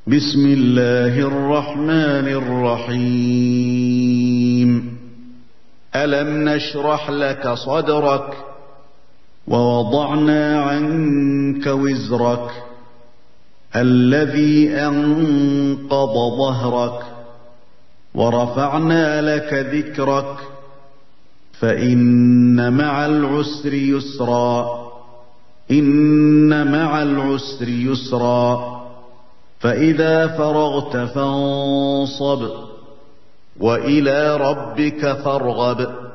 بسم الله الرحمن الرحيم ألم نشرح لك صدرك ووضعنا عنك وزرك الذي أنقض ظهرك ورفعنا لك ذكرك فإن مع العسر يسرا إن مع العسر يسرا فإذا فرغت فانصب وإلى ربك فارغب